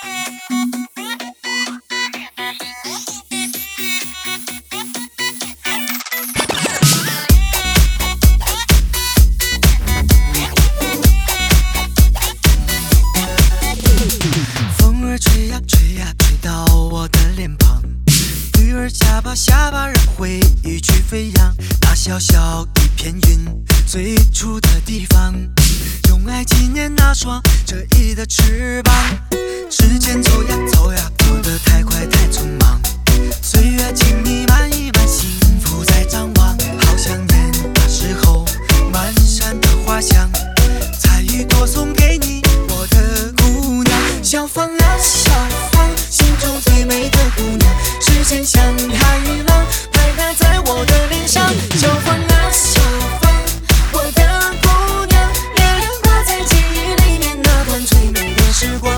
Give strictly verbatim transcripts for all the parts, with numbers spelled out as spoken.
风儿吹呀吹呀吹到我的脸庞，雨儿下吧下吧让回忆去飞扬，那小小一片云最初的地方，用爱纪念那双折翼的翅膀。时间走呀走呀走得太快太匆忙，岁月请你慢一慢，幸福在张望。好想念那时候满山的花香，采一朵送给你我的姑娘。小芳啊小芳，心中最美的姑娘，时间像海浪拍打在我的脸上。小芳啊小芳，我的姑娘，月亮挂在记忆里面那段最美的时光。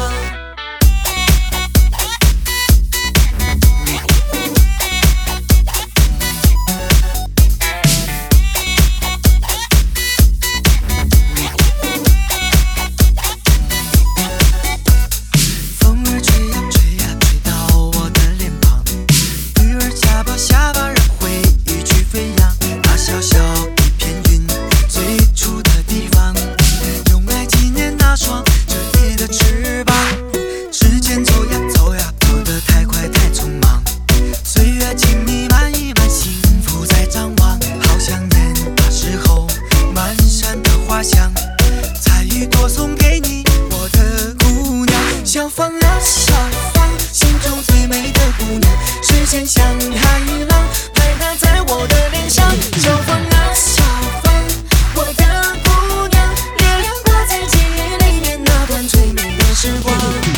风儿吹呀吹呀吹到我的脸庞，雨儿下吧下吧让回忆去飞扬，那小小一片云最初的地方，用爱纪念那双折翼的翅膀。时间走呀走呀走得太快太匆忙，岁月请你慢一慢，幸福在张望。好想念那时候满山的花香，采一朵送给你我的姑娘。小芳啊小芳，心中最美的姑娘，时间像海浪拍打在我的脸上。小芳啊小芳，我的姑娘，月亮挂在记忆里面那段最美的时光。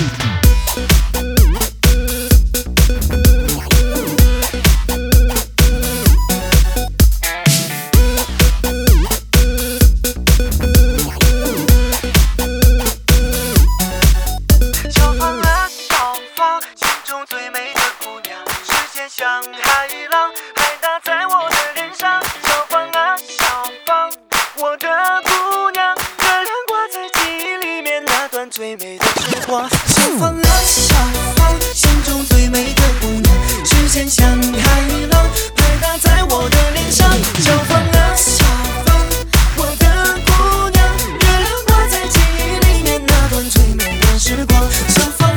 小芳啊小芳，心中最美的姑娘，时间像海浪拍打在我的脸上。小芳啊小芳，我的姑娘，月亮挂在记忆里面那段最美的时光。小芳啊小芳，心中最美的姑娘，时间像海浪拍打在我的脸上。小芳啊小芳，我的姑娘，月亮挂在记忆里面那段最美的时光。小芳